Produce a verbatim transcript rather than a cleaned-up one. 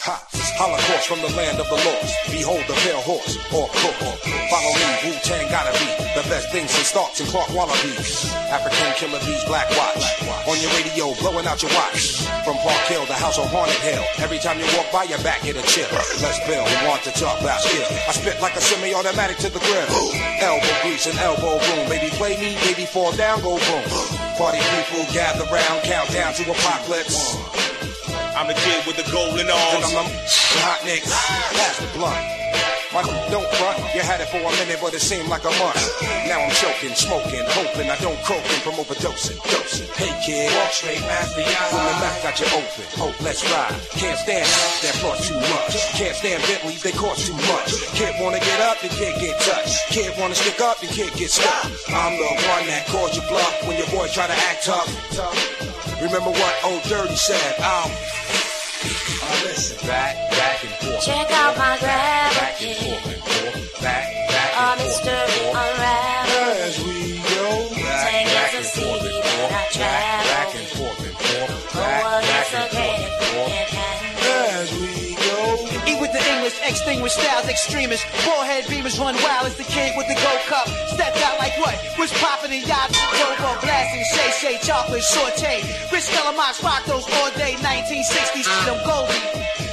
Hops, Holocaust from the land of the lost. Behold the pale horse, or cook. Follow me, Wu-Tang gotta be the best things since Starks and Clark Wallabies. African killer bees, Black Watch. On your radio, blowing out your watch. From Park Hill, the house of haunted hell. Every time you walk by, your back hit a chill. Let's build, we want to talk about skill. I spit like a semi-automatic to the grill. Elbow grease and elbow room. Baby play me, baby fall down, go boom. Party people gather round, count down to apocalypse. I'm the kid with the golden arms. I'm the hot niggas, pass the blunt. My don't front, you had it for a minute, but it seemed like a month. Now I'm choking, smoking, hoping I don't croaking from overdosing. Dosing. Hey kid, walk straight past the eye. When the mouth got you open, hope let's ride. Can't stand that floss too much. Can't stand Bentleys, they cost too much. Kid wanna get up, the kid get touched. Kid wanna stick up, the kid get stuck. I'm the one that calls you bluff when your boys try to act tough. Remember what old Dirty said, I'm Uh, listen, back, back and forth. Check out my grab. Back and forth and forth. Back, back Our and forth. mystery unraveled. As we go. Back, Take back us a and C forth D and forth. that I Back, back travel. and forth and forth. Go Back, back against the and forth grain and if forth. you can't handle. As we go. Eat with the English, extinguished styles, extremists. Forehead beamers run wild as the kid with the gold cup. Stepped out like what? Was popping in yachts, Robo blasting, Shay Shay, chocolate saute. Rich Kellamox rock those all day, nineteen sixties, them Goldie.